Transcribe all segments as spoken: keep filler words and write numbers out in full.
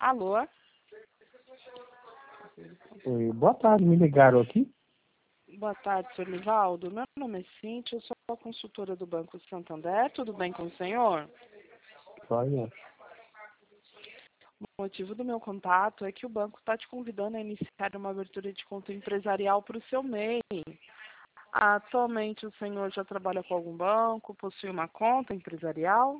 Alô? Oi, boa tarde, me ligaram aqui? Boa tarde, senhor Nivaldo. Meu nome é Cíntia, eu sou a consultora do Banco Santander. Tudo bem com o senhor? Olha, O motivo do meu contato é que o banco está te convidando a iniciar uma abertura de conta empresarial para o seu M E I. Atualmente o senhor já trabalha com algum banco, possui uma conta empresarial?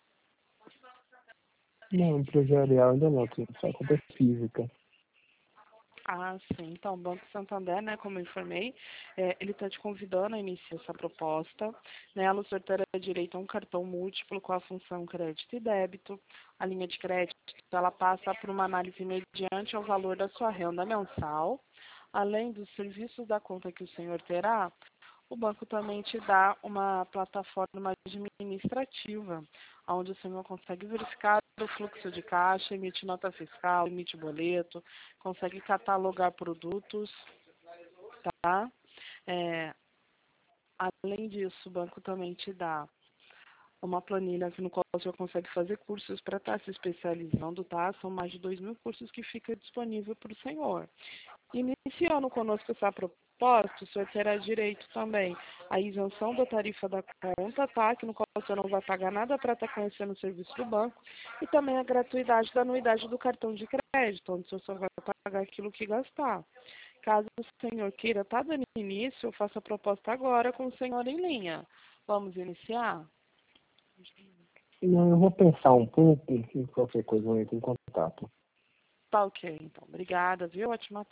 não, empresarial ainda não, tenho só conta física. Ah, sim. Então, o Banco Santander, né, como eu informei, é, ele está te convidando a iniciar essa proposta. Nela, o senhor terá direito a um cartão múltiplo com a função crédito e débito. A linha de crédito, ela passa por uma análise mediante ao valor da sua renda mensal. Além dos serviços da conta que o senhor terá, o banco também te dá uma plataforma administrativa, onde o senhor consegue verificar o fluxo de caixa, emite nota fiscal, emite boleto, consegue catalogar produtos, tá? É, além disso, o banco também te dá uma planilha no qual o senhor consegue fazer cursos para estar se especializando, tá? São mais de dois mil cursos que fica disponível para o senhor. Iniciando conosco essa proposta, o senhor terá direito também à isenção da tarifa da conta, tá? Que no qual o senhor não vai pagar nada para estar conhecendo o serviço do banco, e também a gratuidade da anuidade do cartão de crédito, onde o senhor só vai pagar aquilo que gastar. Caso o senhor queira estar dando início, eu faço a proposta agora com o senhor em linha. Vamos iniciar? Não, eu vou pensar um pouco e qualquer coisa eu entro em contato. Tá ok, então. Obrigada, viu? Ótima